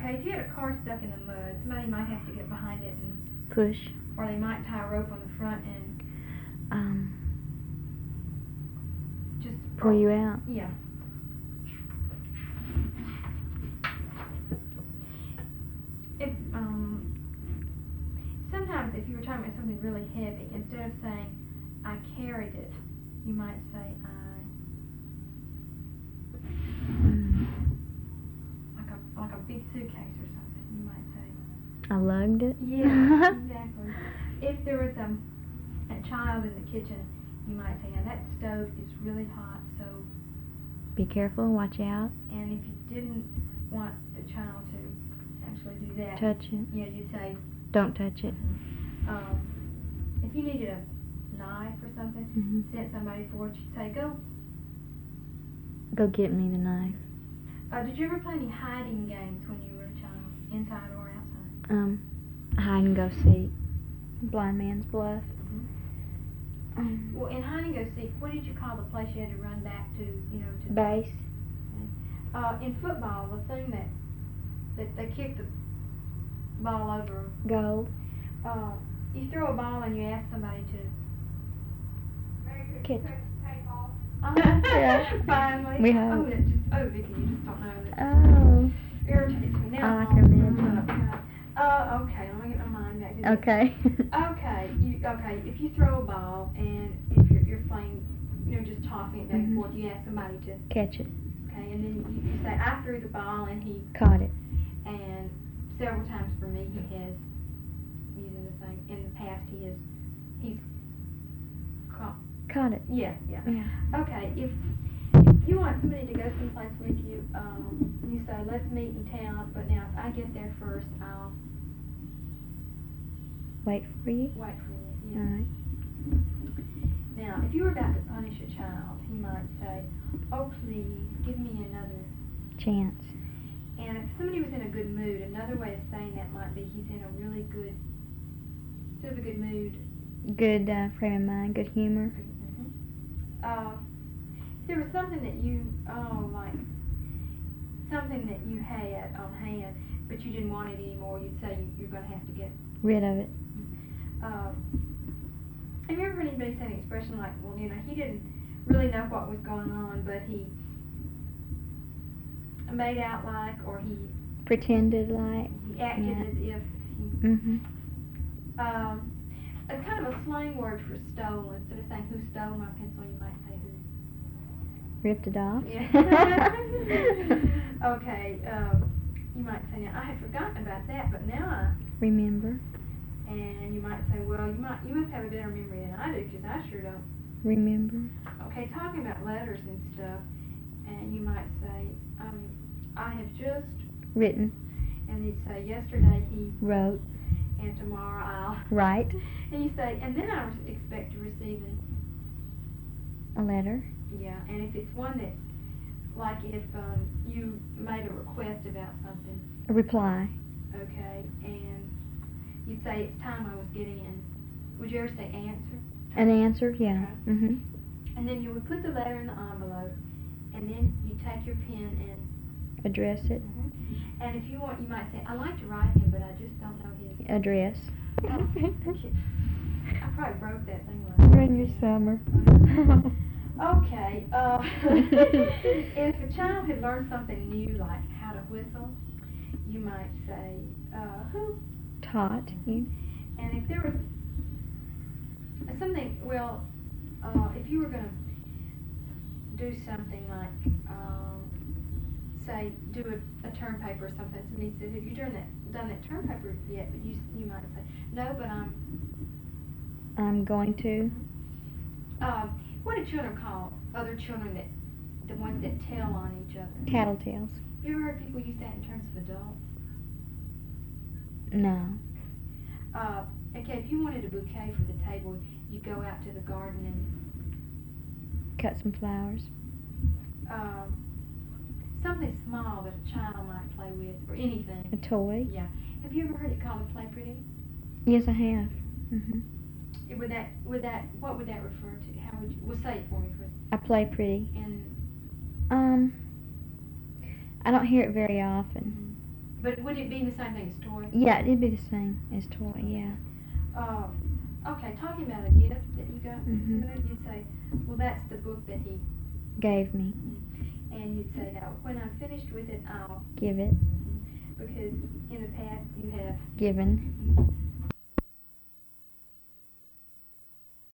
Okay, if you had a car stuck in the mud, somebody might have to get behind it and push. or they might tie a rope on the front and just pull you out. Yeah. If sometimes if you were talking about something really heavy, instead of saying I carried it, you might say like a big suitcase or something. You might say I lugged it. Yeah, exactly. If there was a child in the kitchen, you might say, now that stove is really hot, so be careful, watch out. And if you didn't want the child to actually do that, touch it. Yeah, you'd say, don't touch it. If you needed a knife or something, sent somebody for it, you'd say, go get me the knife. Did you ever play any hiding games when you were a child, inside or outside? Hide and go seek, blind man's bluff. Well, in hide and go seek, what did you call the place you had to run back to? To base. Okay. In football, the thing that they kick the ball over. Goal. You throw a ball and you ask somebody to catch. Yeah. Finally. We have. Vicky, you just don't know that. Oh. Irritates me now. I like her bed. Okay, let me get my mind back to this. Okay. Okay, if you throw a ball and if you're playing, just tossing it back and forth, you ask somebody to catch it. Okay, and then you say, I threw the ball and he caught it. And several times for me, he has, using the same, in the past, he's caught it. Yeah. Okay, if you want somebody to go someplace with you, you say, let's meet in town, but now if I get there first, I'll wait for you. Yeah. All right. Now, if you were about to punish a child, he might say, oh, please, give me another chance. And if somebody was in a good mood, another way of saying that might be he's in a really good, sort of a good mood. Good frame of mind, good humor. If there was something that you, like something that you had on hand, but you didn't want it anymore, you'd say you're going to have to get rid of it. Have you ever heard anybody say an expression like, well, he didn't really know what was going on, but he made out like, or he pretended like, he acted as if he, it's kind of a slang word for stole. Instead of saying who stole my pencil, you might say who ripped it off. Yeah. Okay, you might say, now I had forgotten about that, but now I remember. And you might say, well, you must have a better memory than I do, because I sure don't remember. Okay, talking about letters and stuff, and you might say, I have just written. And you'd say, yesterday he wrote. And tomorrow I'll write. And you say, and then I expect to receive a letter. Yeah, and if it's one that, like if you made a request about something. A reply. Okay, and you'd say it's time I was getting in. Would you ever say answer? An answer, yeah. Okay. And then you would put the letter in the envelope, and then you take your pen and address it. And if you want, you might say, I like to write him, but I just don't know his address. I probably broke that thing last night. In your summer. Okay. If a child had learned something new, like how to whistle, you might say, who taught you? And if there was something, well, if you were going to do something like, say, do a term paper or something, somebody said, have you done that term paper yet? But you might say, no, but I'm going to. What do children call other children the ones that tell on each other? Tattletales. You ever heard people use that in terms of adults? No. Okay, if you wanted a bouquet for the table, you go out to the garden and cut some flowers. Something small that a child might play with, or anything. A toy? Yeah. Have you ever heard it called a play pretty? Yes, I have. What would that refer to? How would you? Well, say it for me first. I play pretty. And I don't hear it very often. But would it be the same thing as toy? Yeah, it'd be the same as toy. Yeah. Okay, talking about a gift that you got, Mhm. you'd say, well, that's the book that he, Gave me. and you'd say, now, when I'm finished with it, I'll, Give it. because in the past you have Given.